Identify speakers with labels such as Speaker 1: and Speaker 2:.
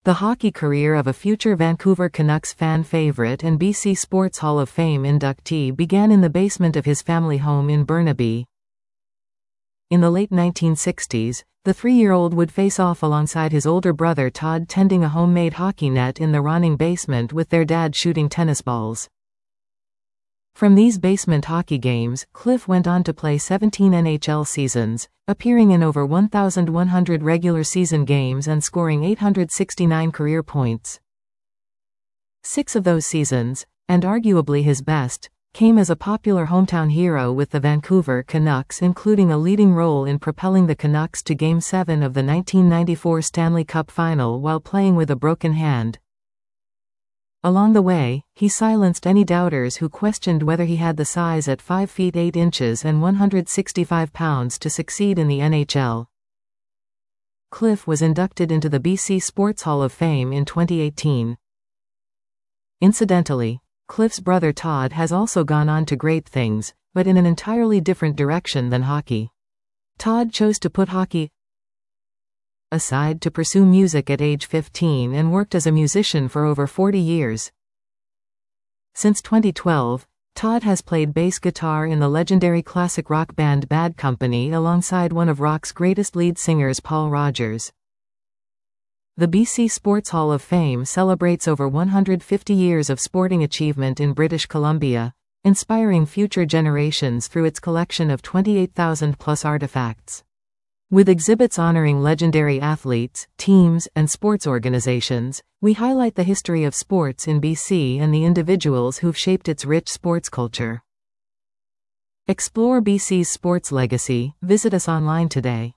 Speaker 1: The hockey career of a future Vancouver Canucks fan favorite and BC Sports Hall of Fame inductee began in the basement of his family home in Burnaby. In the late 1960s, the 3-year-old would face off alongside his older brother Todd tending a homemade hockey net in the Ronning basement with their dad shooting tennis balls. From these basement hockey games, Cliff went on to play 17 NHL seasons, appearing in over 1,100 regular season games and scoring 869 career points. 6 of those seasons, and arguably his best, came as a popular hometown hero with the Vancouver Canucks, including a leading role in propelling the Canucks to Game 7 of the 1994 Stanley Cup Final while playing with a broken hand. Along the way, he silenced any doubters who questioned whether he had the size at 5 feet 8 inches and 165 pounds to succeed in the NHL. Cliff was inducted into the BC Sports Hall of Fame in 2018. Incidentally, Cliff's brother Todd has also gone on to great things, but in an entirely different direction than hockey. Todd chose to put hockey aside to pursue music at age 15 and worked as a musician for over 40 years. Since 2012, Todd has played bass guitar in the legendary classic rock band Bad Company alongside one of rock's greatest lead singers, Paul Rodgers. The BC Sports Hall of Fame celebrates over 150 years of sporting achievement in British Columbia, inspiring future generations through its collection of 28,000-plus artifacts. With exhibits honoring legendary athletes, teams, and sports organizations, we highlight the history of sports in BC and the individuals who've shaped its rich sports culture. Explore BC's sports legacy. Visit us online today.